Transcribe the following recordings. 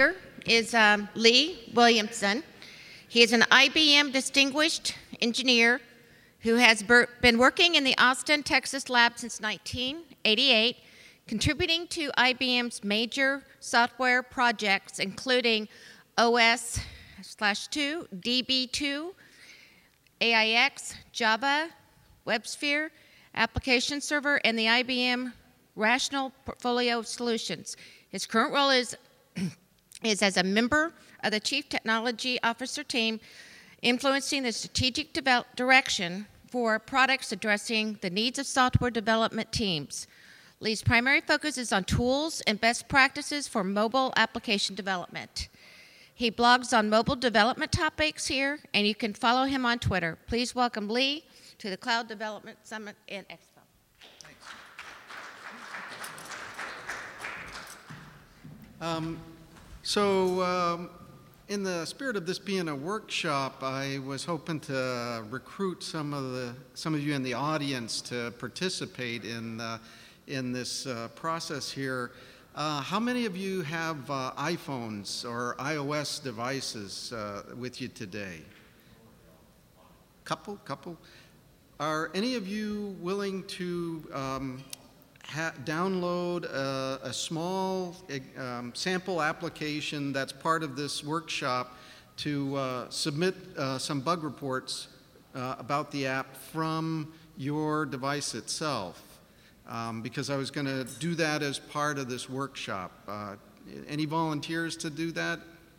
speaker is Lee Williamson. He is an IBM Distinguished Engineer who has been working in the Austin, Texas lab since 1988, contributing to IBM's major software projects, including OS/2, DB2, AIX, Java, WebSphere, Application Server, and the IBM Rational Portfolio Solutions. His current role is as a member of the Chief Technology Officer team, influencing the strategic direction for products addressing the needs of software development teams. Lee's primary focus is on tools and best practices for mobile application development. He blogs on mobile development topics here, and you can follow him on Twitter. Please welcome Lee to the Cloud Development Summit and Expo. In the spirit of this being a workshop, I was hoping to recruit some of you in the audience to participate in this process here. How many of you have iPhones or iOS devices with you today? Couple. Are any of you willing to download a small sample application that's part of this workshop to submit some bug reports about the app from your device itself? Because I was going to do that as part of this workshop. Any volunteers to do that?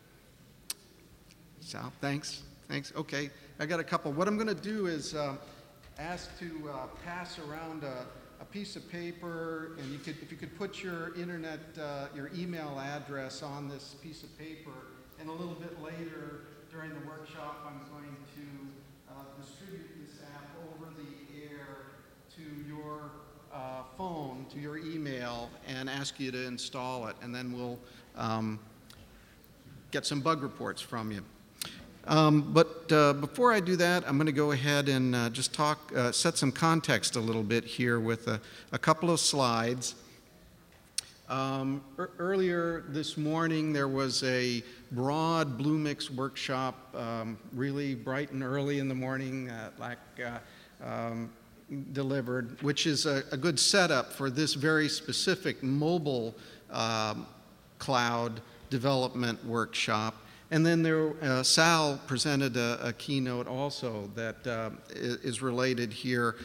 Sal, thanks. Okay, I got a couple. What I'm going to do is ask to pass around a piece of paper, and if you could put your internet, your email address on this piece of paper, and a little bit later during the workshop, I'm going to distribute this app over the air to your phone, to your email, and ask you to install it, and then we'll get some bug reports from you. But before I do that, I'm going to go ahead and just set some context a little bit here with a couple of slides. Earlier this morning, there was a broad Bluemix workshop, really bright and early in the morning, delivered, which is a good setup for this very specific mobile cloud development workshop. And then Sal presented a keynote also that is related here.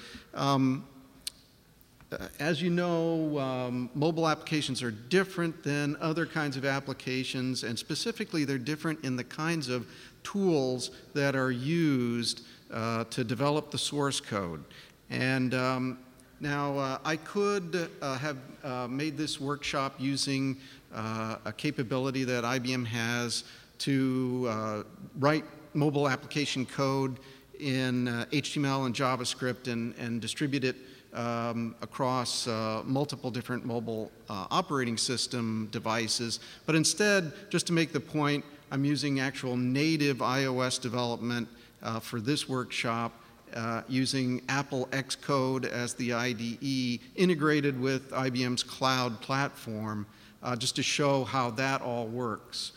As you know, mobile applications are different than other kinds of applications, and specifically they're different in the kinds of tools that are used to develop the source code. And now I could have made this workshop using a capability that IBM has to write mobile application code in HTML and JavaScript and distribute it across multiple different mobile operating system devices. But instead, just to make the point, I'm using actual native iOS development for this workshop, using Apple Xcode as the IDE, integrated with IBM's cloud platform, just to show how that all works.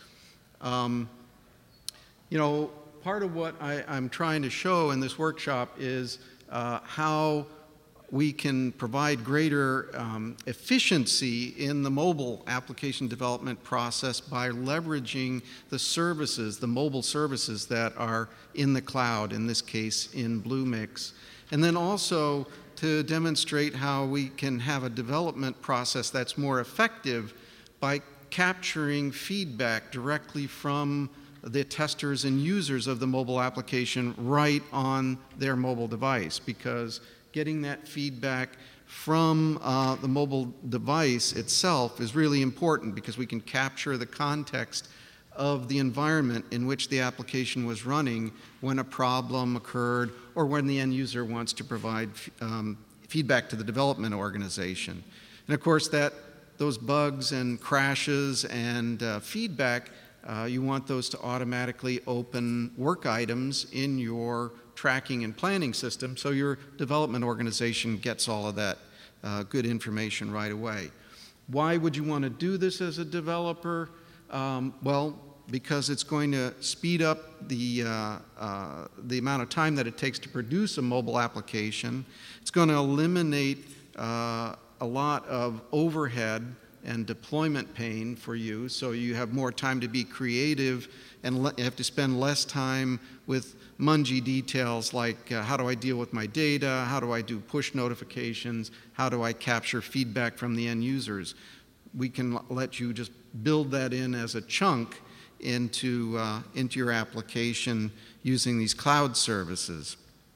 Part of what I'm trying to show in this workshop is how we can provide greater efficiency in the mobile application development process by leveraging the services, the mobile services that are in the cloud, in this case in Bluemix. And then also to demonstrate how we can have a development process that's more effective by capturing feedback directly from the testers and users of the mobile application right on their mobile device, because getting that feedback from the mobile device itself is really important, because we can capture the context of the environment in which the application was running when a problem occurred or when the end user wants to provide feedback to the development organization. And of course, those bugs and crashes and feedback, you want those to automatically open work items in your tracking and planning system, so your development organization gets all of that good information right away. Why would you want to do this as a developer? Well, because it's going to speed up the amount of time that it takes to produce a mobile application. It's going to eliminate a lot of overhead and deployment pain for you, so you have more time to be creative and you have to spend less time with mungy details like how do I deal with my data, how do I do push notifications, how do I capture feedback from the end users. We can let you just build that in as a chunk into your application using these cloud services.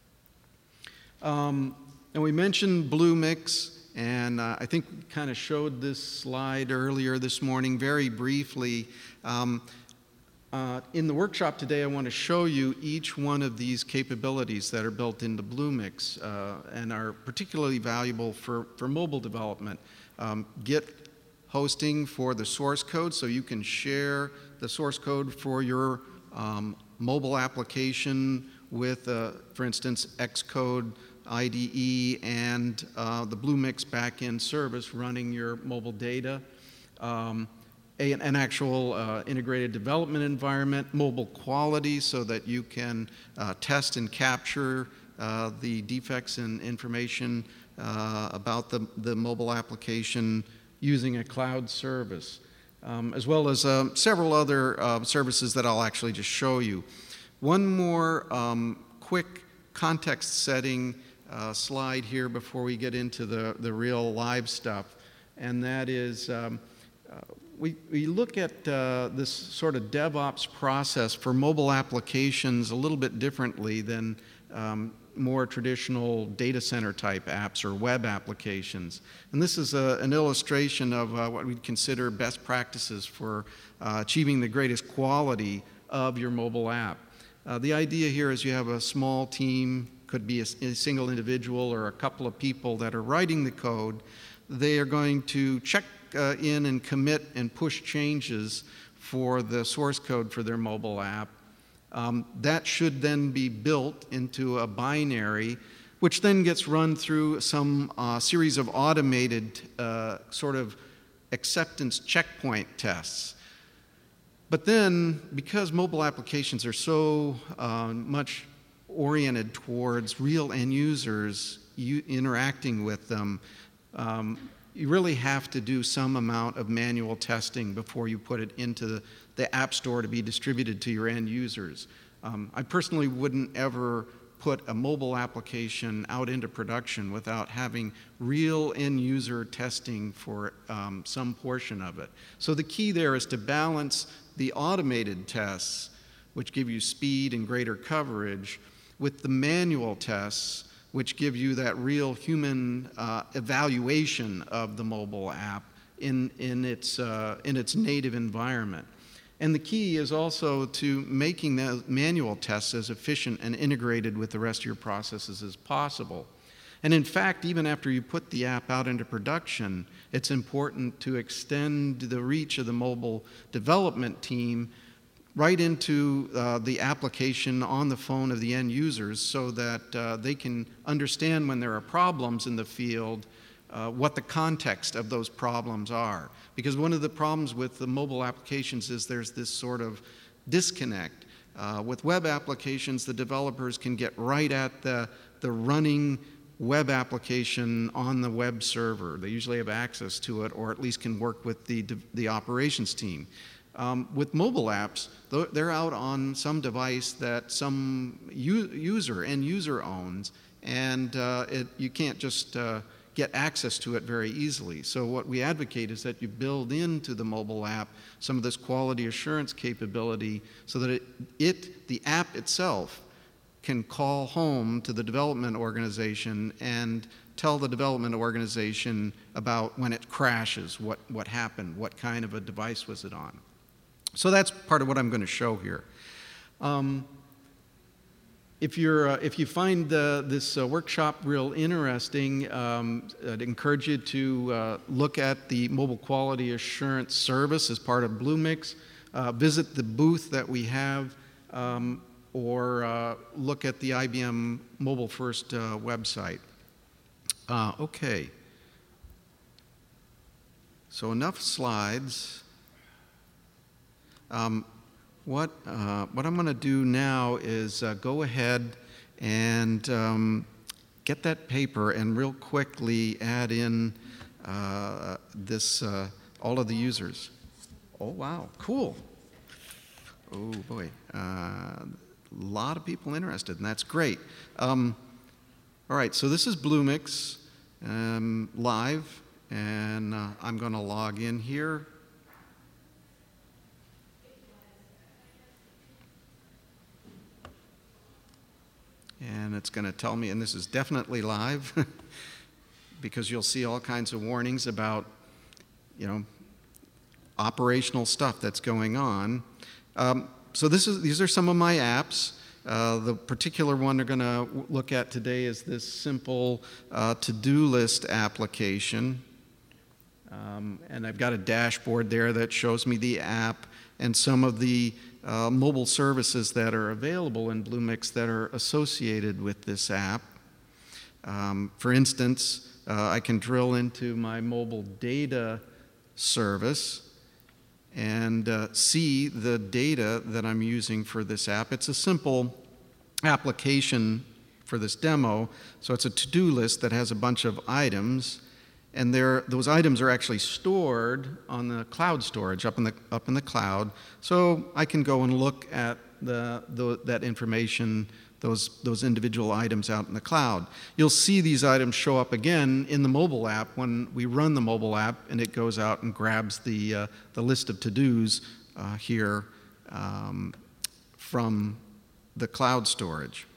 And we mentioned Bluemix. And I think we kind of showed this slide earlier this morning very briefly. In the workshop today, I want to show you each one of these capabilities that are built into Bluemix and are particularly valuable for mobile development. Git hosting for the source code, so you can share the source code for your mobile application with, for instance, Xcode IDE and the Bluemix backend service running your mobile data, an actual integrated development environment, mobile quality so that you can test and capture the defects and information about the mobile application using a cloud service, as well as several other services that I'll actually just show you. One more quick context setting slide here before we get into the real live stuff, and that is we look at this sort of DevOps process for mobile applications a little bit differently than more traditional data center type apps or web applications. And this is an illustration of what we'd consider best practices for achieving the greatest quality of your mobile app. The idea here is you have a small team, could be a single individual or a couple of people that are writing the code. They are going to check in and commit and push changes for the source code for their mobile app. That should then be built into a binary, which then gets run through some series of automated sort of acceptance checkpoint tests. But then, because mobile applications are so much oriented towards real end users interacting with them, you really have to do some amount of manual testing before you put it into the App Store to be distributed to your end users. I personally wouldn't ever put a mobile application out into production without having real end user testing for some portion of it. So the key there is to balance the automated tests, which give you speed and greater coverage, with the manual tests, which give you that real human evaluation of the mobile app in its native environment. And the key is also to making the manual tests as efficient and integrated with the rest of your processes as possible. And in fact, even after you put the app out into production, it's important to extend the reach of the mobile development team right into the application on the phone of the end users so that they can understand when there are problems in the field, what the context of those problems are. Because one of the problems with the mobile applications is there's this sort of disconnect. With web applications, the developers can get right at the running web application on the web server. They usually have access to it, or at least can work with the operations team. With mobile apps, they're out on some device that some end user owns, and you can't just get access to it very easily. So what we advocate is that you build into the mobile app some of this quality assurance capability so that the app itself can call home to the development organization and tell the development organization about when it crashes, what happened, what kind of a device was it on. So that's part of what I'm going to show here. If you find this workshop real interesting, I'd encourage you to look at the Mobile Quality Assurance Service as part of Bluemix. Visit the booth that we have, or look at the IBM Mobile First website. Okay. So enough slides. What I'm going to do now is go ahead and get that paper and real quickly add in all of the users. Oh, wow, cool. Oh, boy. A lot of people interested, and that's great. All right, so this is Bluemix live, and I'm going to log in here. And it's going to tell me, and this is definitely live, because you'll see all kinds of warnings about, operational stuff that's going on. So these are some of my apps. The particular one we're going to look at today is this simple to-do list application. And I've got a dashboard there that shows me the app and some of the mobile services that are available in Bluemix that are associated with this app. For instance, I can drill into my mobile data service and see the data that I'm using for this app. It's a simple application for this demo. So it's a to-do list that has a bunch of items, and those items are actually stored on the cloud storage up in the cloud. So I can go and look at that information, those individual items out in the cloud. You'll see these items show up again in the mobile app when we run the mobile app, and it goes out and grabs the list of to-dos here from the cloud storage.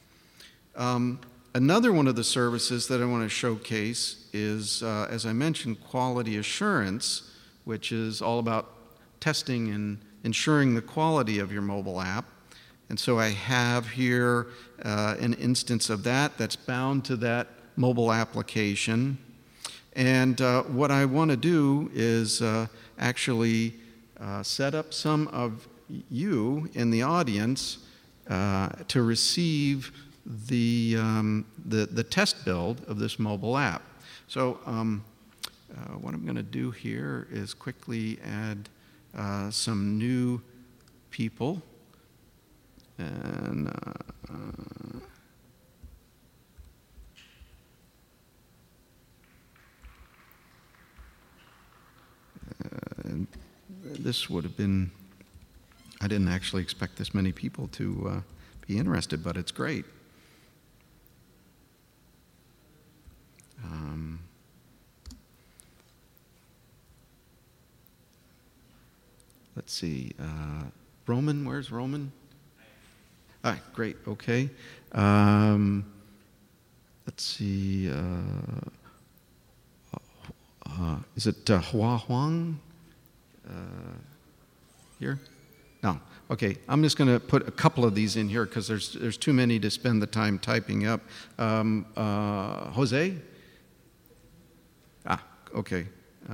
Another one of the services that I want to showcase is, as I mentioned, quality assurance, which is all about testing and ensuring the quality of your mobile app. And so I have here an instance of that's bound to that mobile application. And what I want to do is actually set up some of you in the audience to receive the test build of this mobile app. So what I'm going to do here is quickly add some new people. And this would have been, I didn't actually expect this many people to be interested, but it's great. Let's see, Roman, where's Roman? All right, great, okay. Let's see, is it Hua Huang here? No, okay, I'm just going to put a couple of these in here because there's too many to spend the time typing up. Jose? Ah, okay.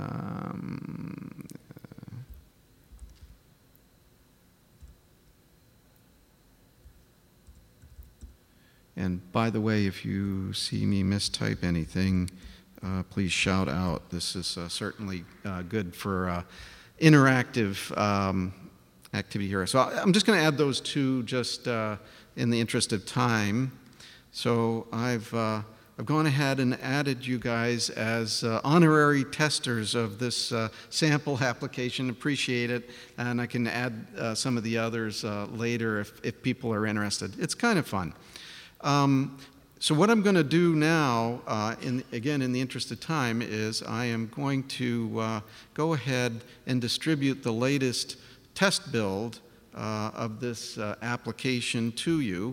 And by the way, if you see me mistype anything, please shout out. This is certainly good for interactive activity here. So I'm just going to add those two just in the interest of time. So I've gone ahead and added you guys as honorary testers of this sample application. Appreciate it. And I can add some of the others later if people are interested. It's kind of fun. So what I'm going to do now, again in the interest of time, is I am going to go ahead and distribute the latest test build of this application to you,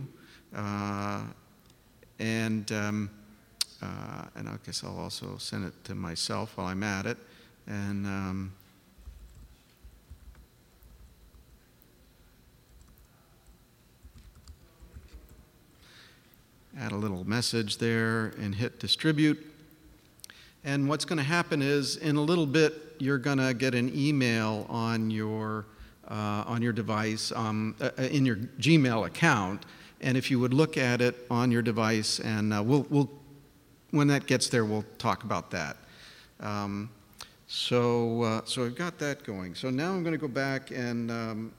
and I guess I'll also send it to myself while I'm at it, and add a little message there and hit distribute. And what's going to happen is in a little bit you're going to get an email on your device in your Gmail account, and if you would look at it on your device, and we'll when that gets there we'll talk about that. So I've got that going. So now I'm going to go back and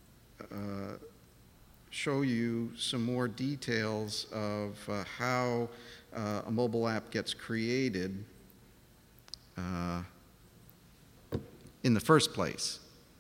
show you some more details of how a mobile app gets created in the first place.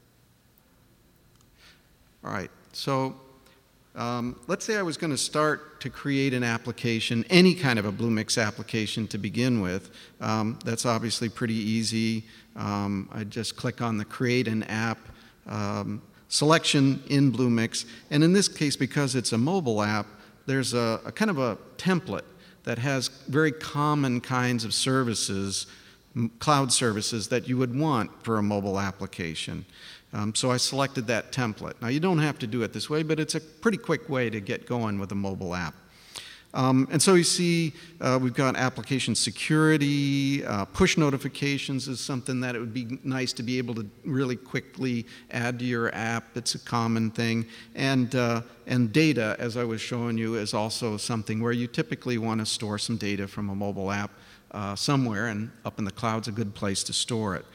All right, so let's say I was going to start to create an application, any kind of a Bluemix application to begin with. That's obviously pretty easy. I just click on the Create an App selection in Bluemix. And in this case, because it's a mobile app, there's a kind of a template that has very common kinds of services, cloud services that you would want for a mobile application. So I selected that template. Now, you don't have to do it this way, but it's a pretty quick way to get going with a mobile app. And so you see we've got application security, push notifications is something that it would be nice to be able to really quickly add to your app. It's a common thing. And data, as I was showing you, is also something where you typically want to store some data from a mobile app somewhere, and up in the cloud's a good place to store it.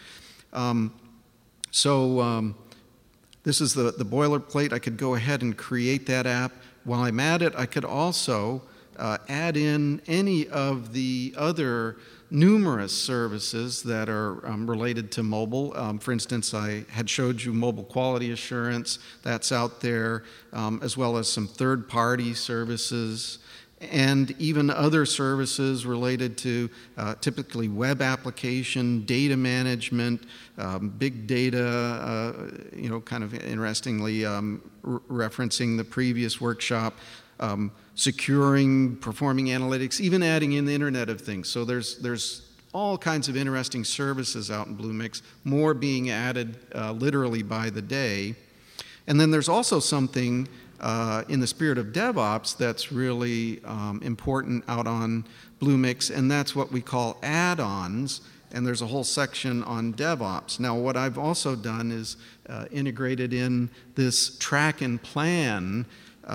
This is the boilerplate. I could go ahead and create that app. While I'm at it, I could also add in any of the other numerous services that are related to mobile. For instance, I had showed you mobile quality assurance. That's out there, as well as some third-party services, and even other services related to typically web application, data management, big data, kind of interestingly referencing the previous workshop, securing, performing analytics, even adding in the Internet of Things. So there's all kinds of interesting services out in Bluemix, more being added literally by the day. And then there's also something in the spirit of DevOps that's really important out on Bluemix, and that's what we call add-ons, and there's a whole section on DevOps. Now, what I've also done is integrated in this track and plan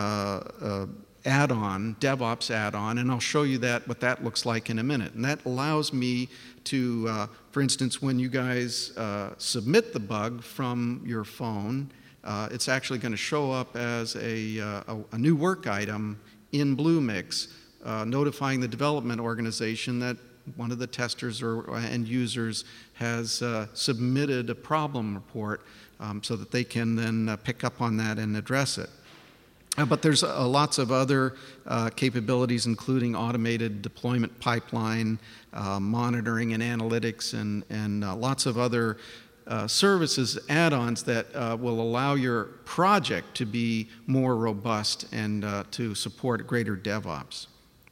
add-on, DevOps add-on, and I'll show you what that looks like in a minute. And that allows me to, for instance, when you guys submit the bug from your phone, it's actually going to show up as a new work item in Bluemix, notifying the development organization that one of the testers or end users has submitted a problem report so that they can then pick up on that and address it. But there's lots of other capabilities, including automated deployment pipeline, monitoring and analytics, and lots of other services, add-ons that will allow your project to be more robust and to support greater DevOps.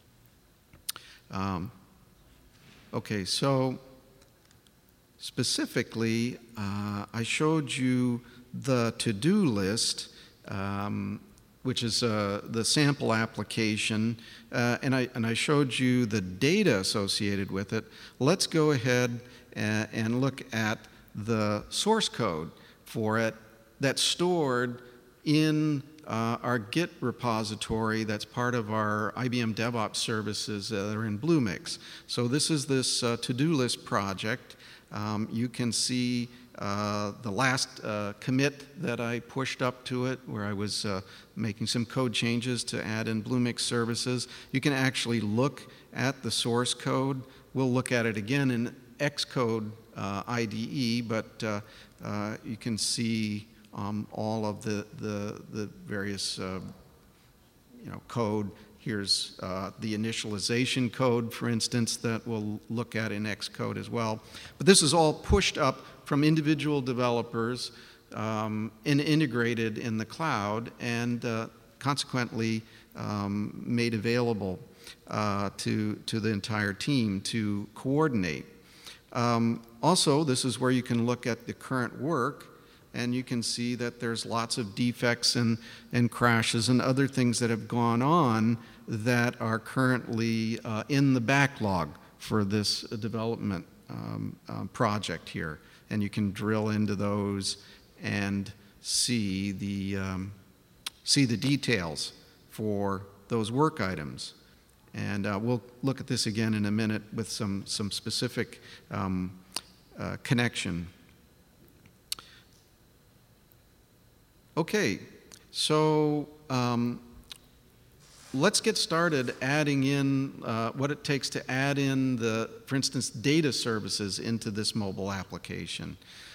Okay, so specifically, I showed you the to-do list, which is the sample application, and I showed you the data associated with it. Let's go ahead and look at the source code for it that's stored in our Git repository that's part of our IBM DevOps services that are in Bluemix. So this is this to-do list project. You can see the last commit that I pushed up to it, where I was making some code changes to add in Bluemix services. You can actually look at the source code. We'll look at it again in Xcode IDE, but you can see all of the various code. Here's the initialization code, for instance, that we'll look at in Xcode as well. But this is all pushed up from individual developers and integrated in the cloud, and consequently made available to the entire team to coordinate. Also, this is where you can look at the current work, and you can see that there's lots of defects and crashes and other things that have gone on that are currently in the backlog for this development project here. And you can drill into those and see the details for those work items. And we'll look at this again in a minute with some specific connection. Okay, so let's get started adding in what it takes to add in for instance, data services into this mobile application.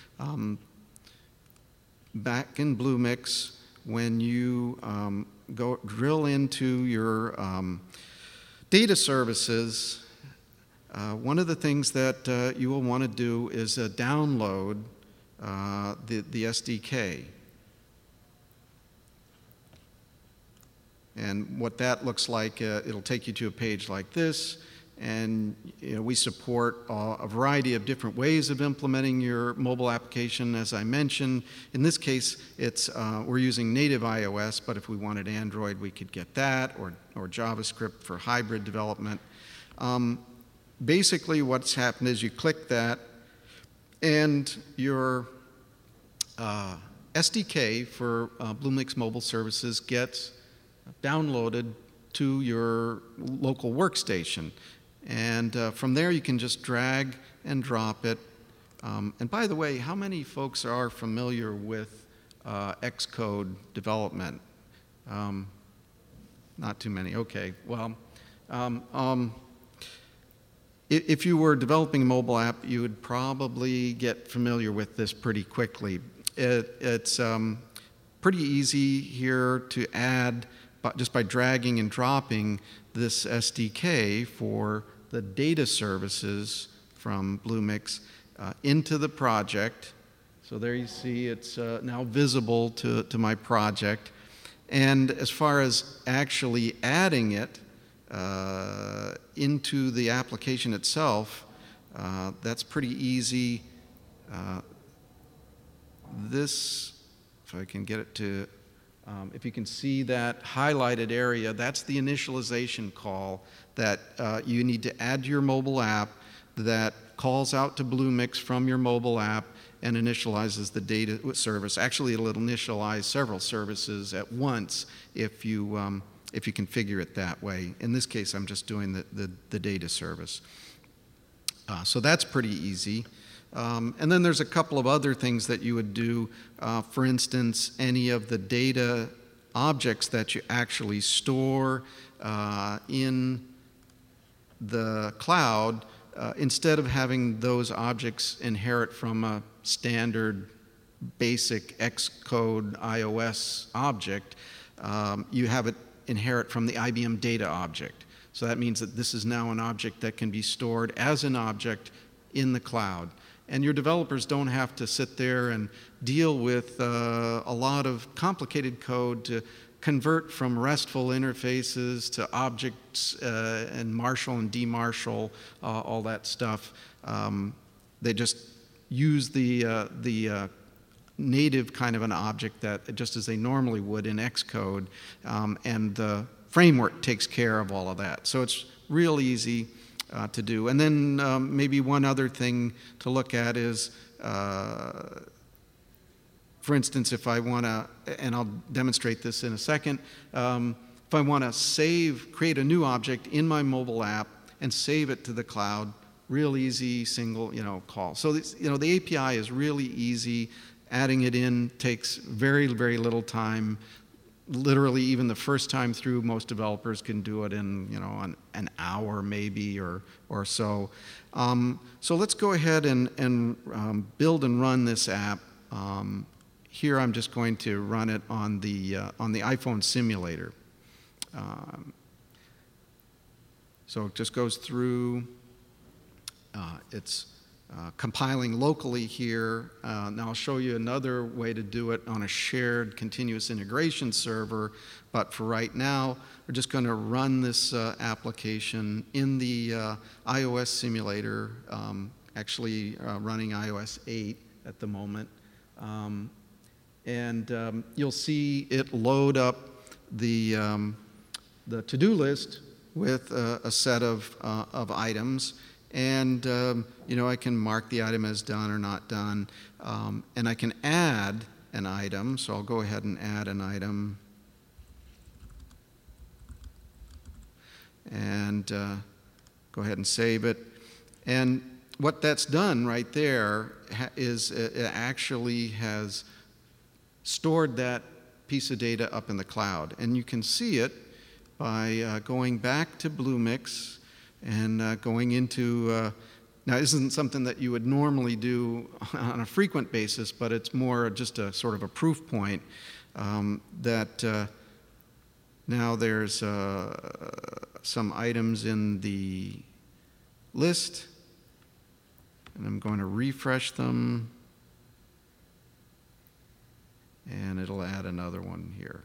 Back in Bluemix, when you go drill into your data services, one of the things that you will want to do is download the SDK. And what that looks like, it'll take you to a page like this, and we support a variety of different ways of implementing your mobile application, as I mentioned. In this case, we're using native iOS, but if we wanted Android, we could get that, or JavaScript for hybrid development. Basically, what's happened is you click that, and your SDK for Bluemix Mobile Services gets downloaded to your local workstation. And from there, you can just drag and drop it. And by the way, how many folks are familiar with Xcode development? Not too many. Okay. Well, if you were developing a mobile app, you would probably get familiar with this pretty quickly. It's pretty easy here to add just by dragging and dropping this SDK for the data services from Bluemix into the project. So there you see it's now visible to my project. And as far as actually adding it into the application itself, that's pretty easy. This, if I can get it to, if you can see that highlighted area, that's the initialization call that you need to add to your mobile app that calls out to Bluemix from your mobile app and initializes the data service. Actually, it'll initialize several services at once if you configure it that way. In this case, I'm just doing the data service. So that's pretty easy. And then there's a couple of other things that you would do. For instance, any of the data objects that you actually store in the cloud, instead of having those objects inherit from a standard basic Xcode iOS object, you have it inherit from the IBM data object. So that means that this is now an object that can be stored as an object in the cloud. And your developers don't have to sit there and deal with a lot of complicated code to convert from RESTful interfaces to objects and marshal and demarshal, all that stuff. They just use the native kind of an object that just as they normally would in Xcode, and the framework takes care of all of that. So it's real easy to do. And then maybe one other thing to look at is, for instance, if I want to, and I'll demonstrate this in a second, if I want to create a new object in my mobile app and save it to the cloud, real easy single, call. So this, the API is really easy. Adding it in takes very, very little time. Literally, even the first time through, most developers can do it in, an hour maybe or so. So let's go ahead and build and run this app. Here, I'm just going to run it on the iPhone simulator. So it just goes through. It's compiling locally here. Now I'll show you another way to do it on a shared continuous integration server, but for right now, we're just going to run this application in the iOS simulator, actually running iOS 8 at the moment. And you'll see it load up the to-do list with a set of items. And I can mark the item as done or not done, and I can add an item. So I'll go ahead and add an item, and go ahead and save it. And what that's done right there is it actually has stored that piece of data up in the cloud. And you can see it by going back to Bluemix and going into, now this isn't something that you would normally do on a frequent basis, but it's more just a sort of a proof point that now there's some items in the list, and I'm going to refresh them, and it'll add another one here.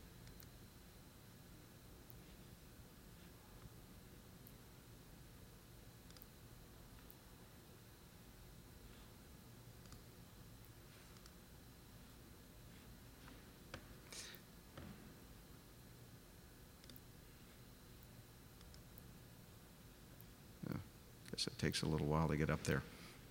Guess it takes a little while to get up there.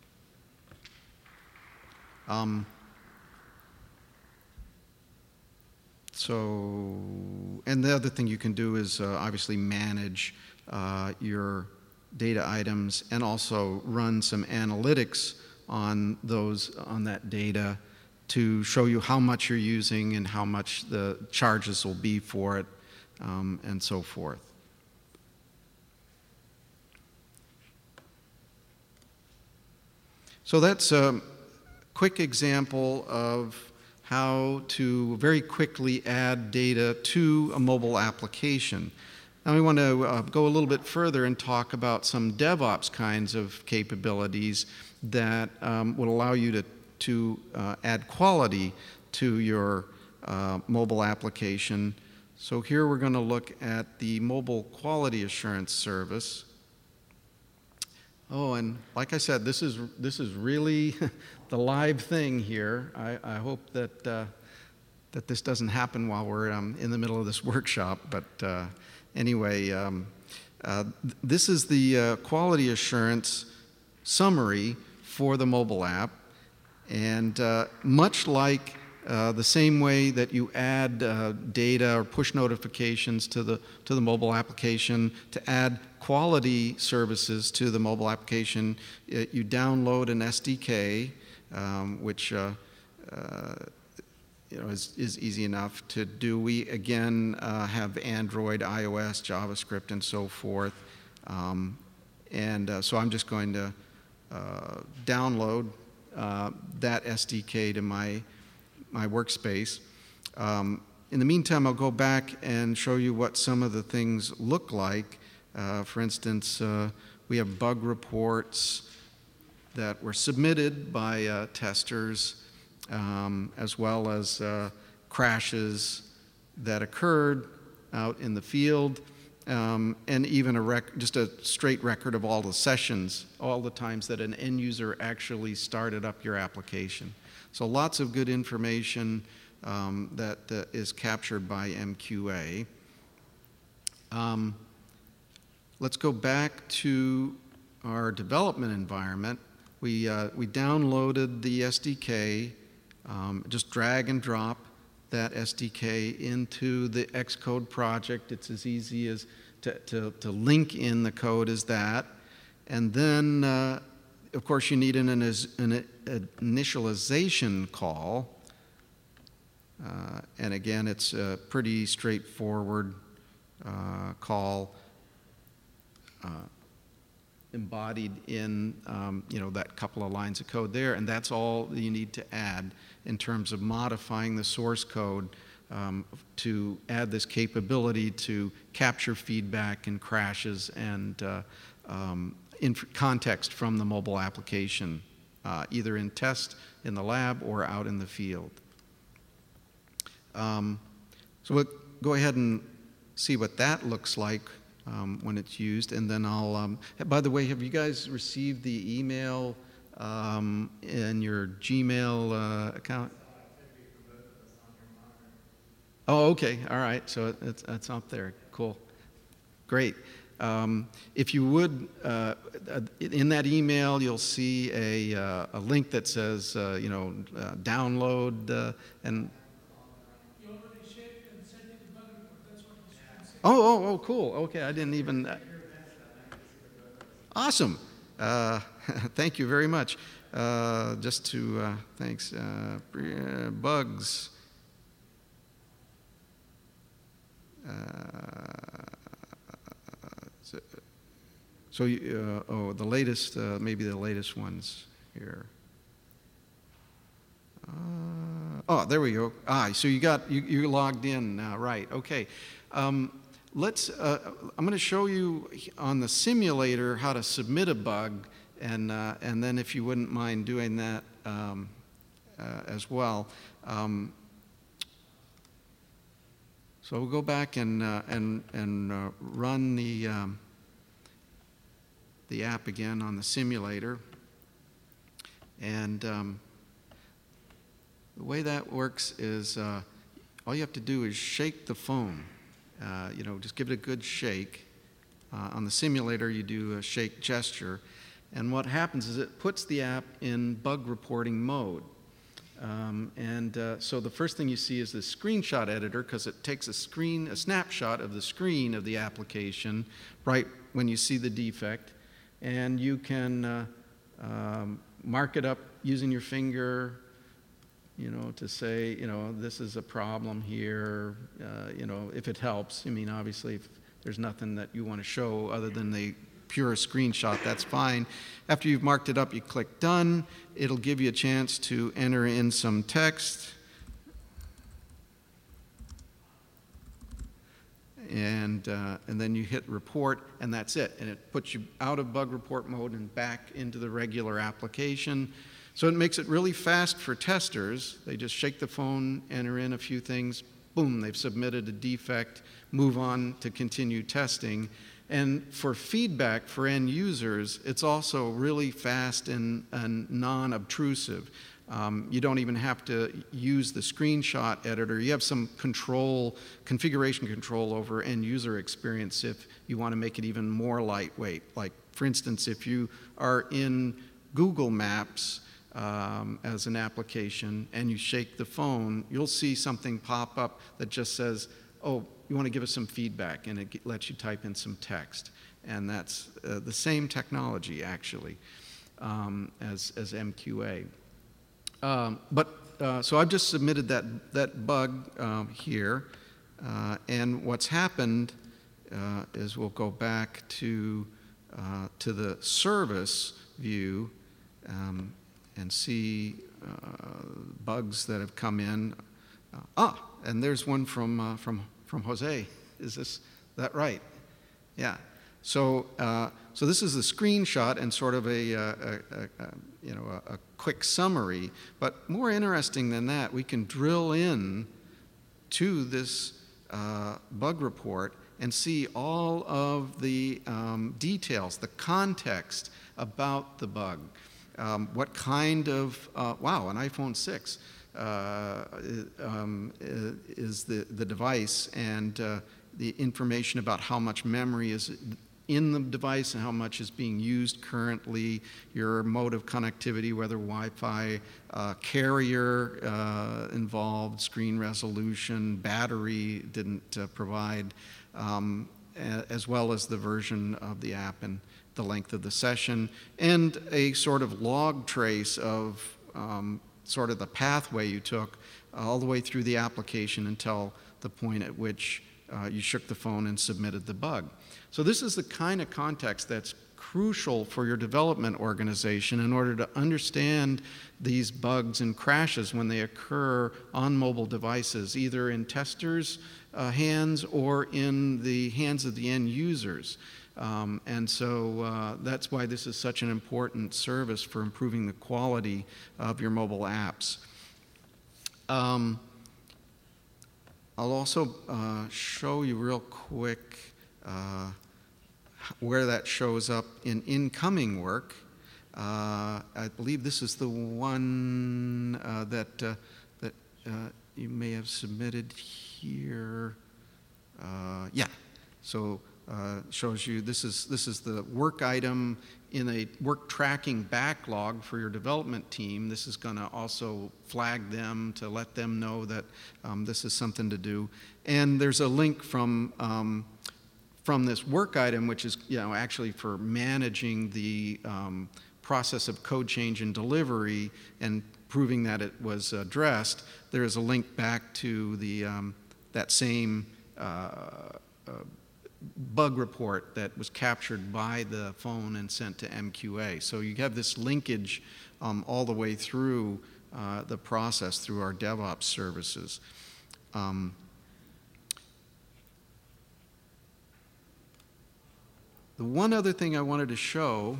And the other thing you can do is obviously manage your data items and also run some analytics on that data to show you how much you're using and how much the charges will be for it, and so forth. So that's a quick example of how to very quickly add data to a mobile application. Now we want to go a little bit further and talk about some DevOps kinds of capabilities that will allow you to add quality to your mobile application. So here we're going to look at the Mobile Quality Assurance Service. Oh, and like I said, this is really the live thing here. I hope that that this doesn't happen while we're in the middle of this workshop. But anyway, this is the quality assurance summary for the mobile app, and much like the same way that you add data or push notifications to the mobile application to add quality services to the mobile application, you download an SDK, which is easy enough to do. We again have Android, iOS, JavaScript, and so forth, so I'm just going to download that SDK to my workspace. In the meantime, I'll go back and show you what some of the things look like. For instance, we have bug reports that were submitted by testers, as well as crashes that occurred out in the field, and even just a straight record of all the sessions, all the times that an end user actually started up your application. So lots of good information that is captured by MQA. Let's go back to our development environment. We downloaded the SDK, just drag and drop that SDK into the Xcode project. It's as easy as to link in the code as that. And then, of course, you need an initialization call. And again, it's a pretty straightforward call embodied in that couple of lines of code there, and that's all you need to add in terms of modifying the source code to add this capability to capture feedback and crashes and context from the mobile application, either in test in the lab or out in the field. So we'll go ahead and see what that looks like when it's used, and then I'll, by the way, have you guys received the email in your Gmail account? Oh, okay, all right, so it's up there, cool, great. If you would, in that email, you'll see a link that says, download and. Oh, cool. Okay, I didn't even. Awesome. Thank you very much. Just to, thanks, bugs. So, the latest, maybe the latest ones here. There we go. So you logged in now, right? Okay. I'm going to show you on the simulator how to submit a bug, and then if you wouldn't mind doing that as well. So we'll go back and run the app again on the simulator, and the way that works is all you have to do is shake the phone. Just give it a good shake. On the simulator, you do a shake gesture, and what happens is it puts the app in bug reporting mode. So the first thing you see is the screenshot editor, because it takes a snapshot of the screen of the application right when you see the defect, and you can mark it up using your finger, to say, this is a problem here, if it helps. I mean, obviously, if there's nothing that you want to show other than the pure screenshot, that's fine. After you've marked it up, you click Done. It'll give you a chance to enter in some text. And then you hit Report, and that's it. And it puts you out of bug report mode and back into the regular application. So it makes it really fast for testers. They just shake the phone, enter in a few things, boom, they've submitted a defect, move on to continue testing. And for feedback for end users, it's also really fast and non-obtrusive. You don't even have to use the screenshot editor. You have some configuration control over end user experience if you want to make it even more lightweight. Like, for instance, if you are in Google Maps as an application and you shake the phone, you'll see something pop up that just says, oh, you want to give us some feedback, and it lets you type in some text. And that's the same technology, actually, as MQA. So I've just submitted that bug here, and what's happened is we'll go back to the service view and see bugs that have come in. And there's one from Jose. Is that right? Yeah. So this is the screenshot and sort of a quick summary. But more interesting than that, we can drill in to this bug report and see all of the details, the context about the bug. What kind of, an iPhone 6 is the device, and the information about how much memory is in the device and how much is being used currently, your mode of connectivity, whether Wi-Fi, carrier involved, screen resolution, battery didn't provide, as well as the version of the app and the length of the session, and a sort of log trace of sort of the pathway you took all the way through the application until the point at which you shook the phone and submitted the bug. So this is the kind of context that's crucial for your development organization in order to understand these bugs and crashes when they occur on mobile devices, either in testers' hands or in the hands of the end users. And so that's why this is such an important service for improving the quality of your mobile apps. I'll also show you real quick where that shows up in incoming work. I believe this is the one that you may have submitted here. Yeah. So shows you this is the work item in a work tracking backlog for your development team. This is going to also flag them to let them know that this is something to do. And there's a link from from this work item, which is actually for managing the process of code change and delivery and proving that it was addressed, there is a link back to the that same bug report that was captured by the phone and sent to MQA. So you have this linkage all the way through the process through our DevOps services. The one other thing I wanted to show,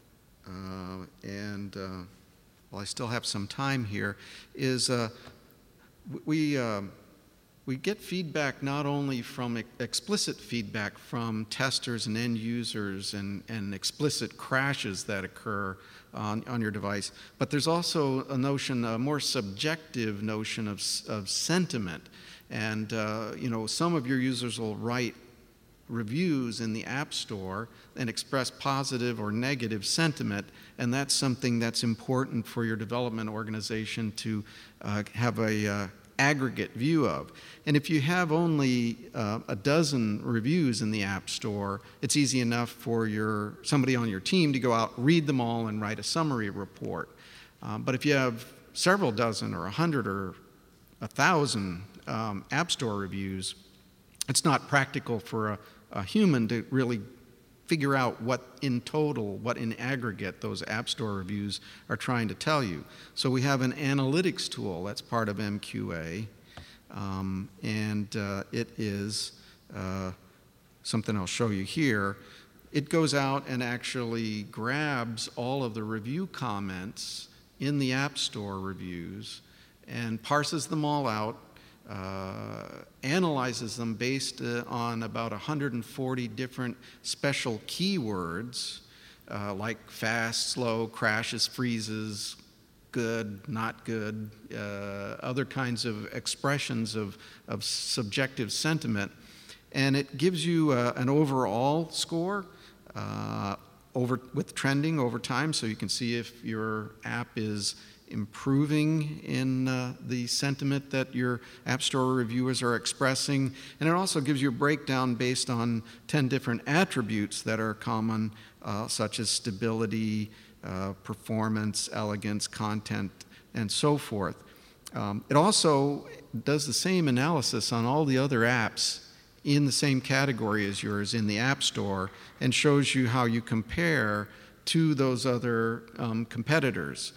while I still have some time here, is we get feedback not only from explicit feedback from testers and end users and explicit crashes that occur on your device, but there's also a more subjective notion of sentiment. And some of your users will write reviews in the App Store and express positive or negative sentiment, and that's something that's important for your development organization to have a aggregate view of. And if you have only a dozen reviews in the App Store, it's easy enough for somebody on your team to go out, read them all, and write a summary report. But if you have several dozen or 100 or 1,000 App Store reviews, it's not practical for a human to really figure out what in aggregate those App Store reviews are trying to tell you. So we have an analytics tool that's part of MQA, and it is something I'll show you here. It goes out and actually grabs all of the review comments in the App Store reviews and parses them all out, analyzes them based on about 140 different special keywords like fast, slow, crashes, freezes, good, not good, other kinds of expressions of subjective sentiment. And it gives you an overall score with trending over time, so you can see if your app is improving in the sentiment that your App Store reviewers are expressing. And it also gives you a breakdown based on 10 different attributes that are common, such as stability, performance, elegance, content, and so forth. It also does the same analysis on all the other apps in the same category as yours in the App Store and shows you how you compare to those other competitors.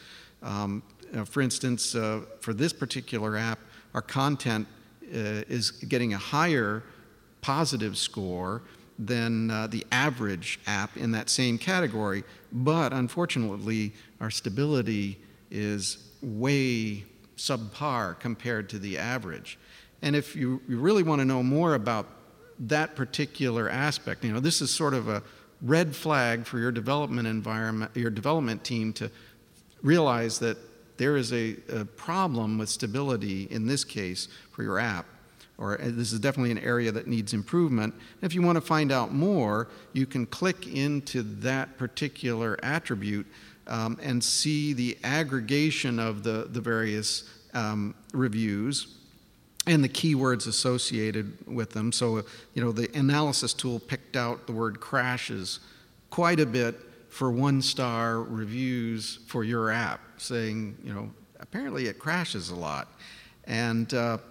For instance, for this particular app, our content is getting a higher positive score than the average app in that same category, but unfortunately, our stability is way subpar compared to the average. And if you really want to know more about that particular aspect, this is sort of a red flag for your development environment, your development team to realize that there is a problem with stability in this case for your app, or this is definitely an area that needs improvement. If you want to find out more, you can click into that particular attribute and see the aggregation of the various reviews and the keywords associated with them. So, the analysis tool picked out the word crashes quite a bit for 1-star reviews for your app, saying, apparently it crashes a lot. And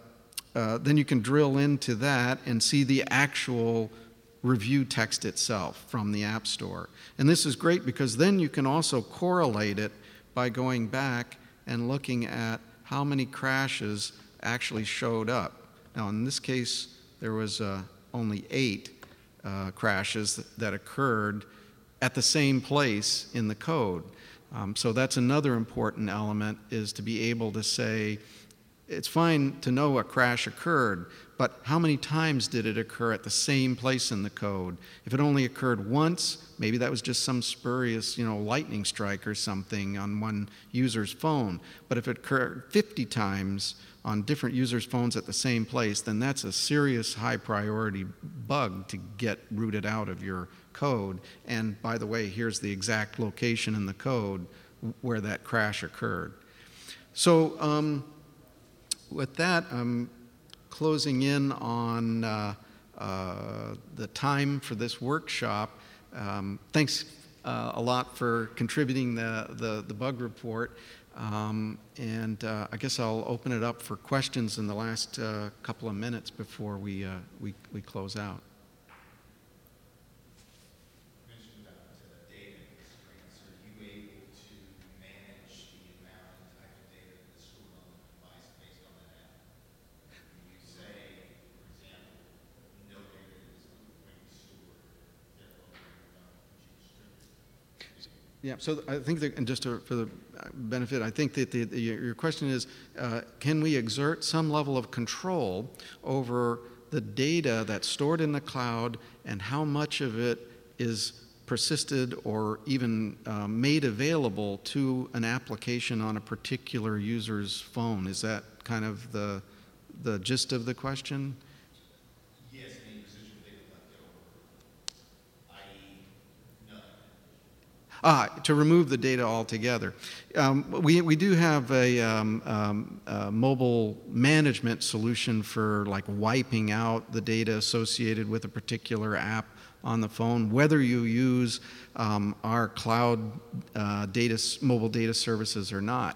then you can drill into that and see the actual review text itself from the App Store. And this is great because then you can also correlate it by going back and looking at how many crashes actually showed up. Now, in this case, there was only 8 crashes that occurred at the same place in the code. So that's another important element, is to be able to say, it's fine to know a crash occurred, but how many times did it occur at the same place in the code? If it only occurred once, maybe that was just some spurious, lightning strike or something on one user's phone. But if it occurred 50 times on different users' phones at the same place, then that's a serious high priority bug to get rooted out of your code. And by the way, here's the exact location in the code where that crash occurred. So with that, I'm closing in on the time for this workshop. Thanks a lot for contributing the bug report. And I guess I'll open it up for questions in the last couple of minutes before we close out. Yeah, so I think that, and just for the benefit, I think that your question is, can we exert some level of control over the data that's stored in the cloud and how much of it is persisted or even made available to an application on a particular user's phone? Is that kind of the gist of the question? To remove the data altogether. We do have a mobile management solution for like wiping out the data associated with a particular app on the phone, whether you use our cloud mobile data services or not.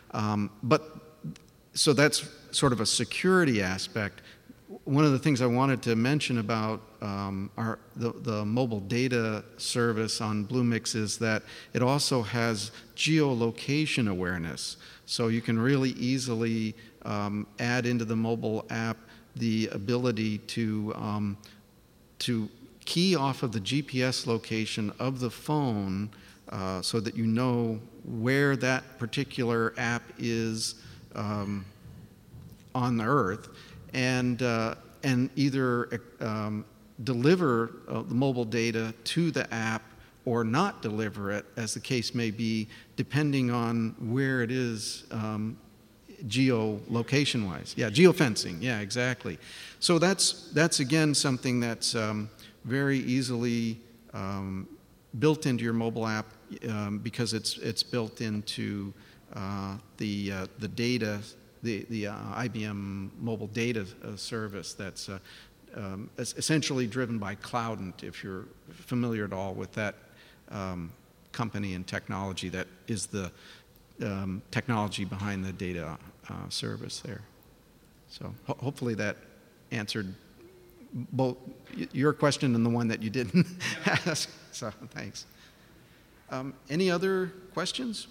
So that's sort of a security aspect. One of the things I wanted to mention about the mobile data service on Bluemix is that it also has geolocation awareness. So you can really easily add into the mobile app the ability to key off of the GPS location of the phone so that you know where that particular app is on the earth, and either deliver the mobal data to the app or not deliver it, as the case may be, depending on where it is geolocation-wise. Yeah, geofencing. Yeah, exactly. So that's again something that's very easily built into your mobile app because it's built into the data. The IBM mobile data service that's essentially driven by Cloudant, if you're familiar at all with that company and technology that is the technology behind the data service there. So hopefully that answered both your question and the one that you didn't ask. So thanks. Any other questions?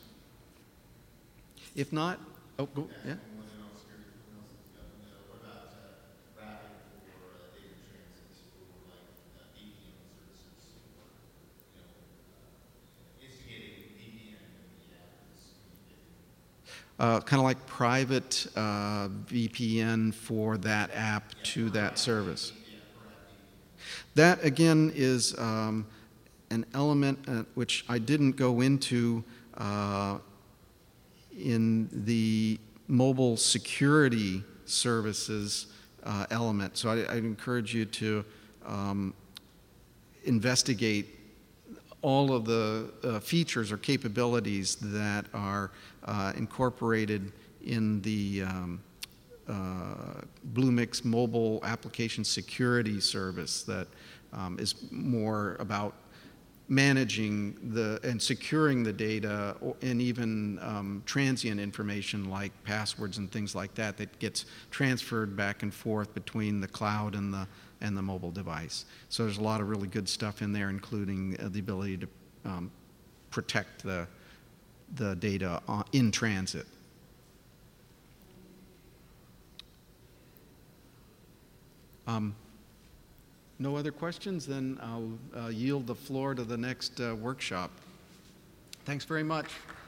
If not, oh, go, yeah. Kind of like private VPN for that app to that service. That again is an element which I didn't go into in the mobile security services element. So I'd encourage you to investigate all of the features or capabilities that are incorporated in the Bluemix mobile application security service that is more about managing and securing the data and even transient information like passwords and things like that that gets transferred back and forth between the cloud and the mobile device. So there's a lot of really good stuff in there, including the ability to protect the data in transit. No other questions? Then I'll yield the floor to the next workshop. Thanks very much.